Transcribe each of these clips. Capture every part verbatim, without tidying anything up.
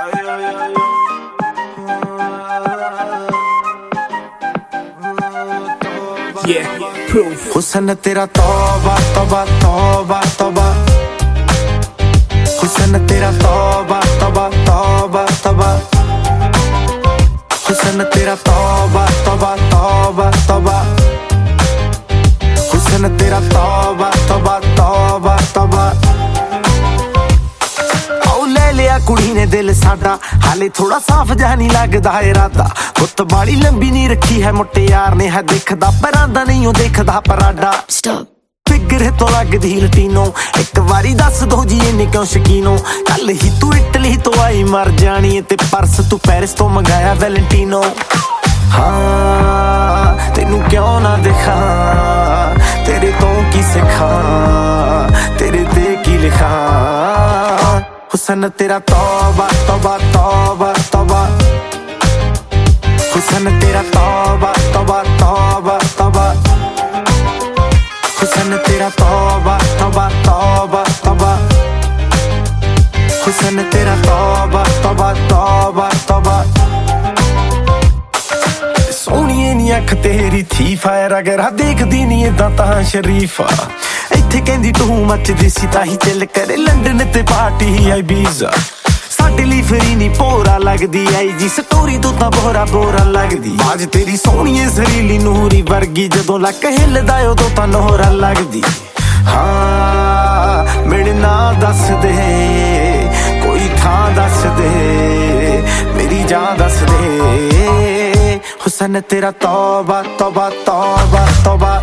हुसन तेरा तौबा तौबा तौबा तौबा, हुसन तेरा तौबा तौबा तौबा तौबा, हुसन तेरा तौबा तौबा तौबा तौबा, हुसन तेरा तौबा तौबा तौबा तौबा। आओ ले लिया कुड़ी ने दिल साडा, हाले थोड़ा साफ जहा नहीं लगदा इरादा। गुत्त बाली लंबी नहीं रखी है मुट्टे यार ने, है देखदा परांदा नहीं ओ देखदा पराडा। फिगर तो लगदी लटीनो, एक वारी दस दो जी इन्ने क्यों शकीनो। कल ही तू इटली तो आई मर जानी, ते परस तू पेरिस तो मंगाया वैलेंटीनो। हाँ तेनू क्यों ना दिखा, तेरे तो की सिखा, तेरे ते की लिखा। हुसन तेरा तौबा तौबा तौबा तौबा, हुसन तेरा तौबा तौबा तौबा तौबा, हुसन तेरा तौबा तौबा तौबा तौबा, हुसन तेरा तौबा तौबा तौबा तौबा। सोहणीए नी अख तेरी थी फायर, अगर देखदी नी इदां तां शरीफा। इत्थे कहंदी तू मचदी सी ताही चिल करे, लंडन ते पार्टी आई बीजा। साडे लई फ्री नी भोरा लगदी आई जी, स्टोरी तो तां बोरा बोरा लगदी। बाज तेरी सोहणीए सरीली नूरी वर्गी, जदों लक हिलदा उदों तां नोहरा लगदी। हाँ मेरे ना दस दे, कोई थां दस दे, मेरी जान दस दे। हुसन तेरा तौबा तौबा तौबा तौबा,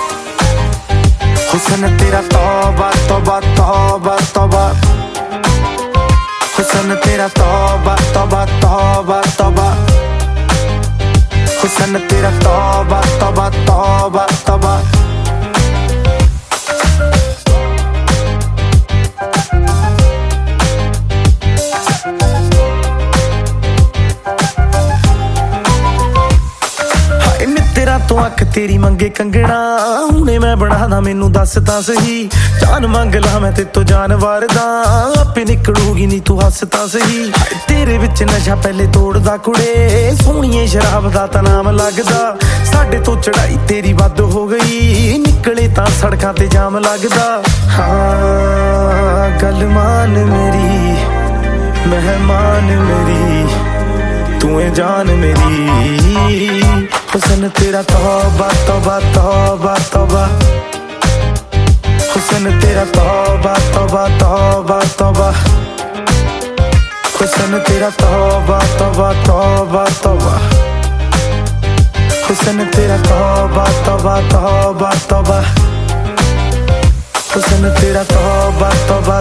हुसन तेरा तौबा तौबा तौबा तौबा, हुसन तेरा तौबा तौबा तौबा तौबा, हुसन तेरा तौबा तौबा तौबा तौबा। तो अख तेरी मंगे कंगना, हुणे मैं बनादा मैनू दस तां सही। जान मंग ला मैं ते तो जान वारदा, आपे निकलूगी नी तू हस तां सही। तेरे विच नशा पहले तोड़दा कुड़े, सोहणीए शराब दा तां नाम लगदा। साडे तो चढ़ाई तेरी वध हो गई, निकले तां सड़कां ते जाम लगदा। हाँ गल मान मेरी, मेहमान मेरी, तू है जान मेरी। हुसन तेरा तौबा तौबा तौबा तौबा, हुसन तेरा तौबा तौबा तौबा तौबा, हुसन तेरा तौबा तौबा तौबा तौबा, हुसन तेरा तौबा तौबा तौबा तौबा, हुसन तेरा तौबा तौबा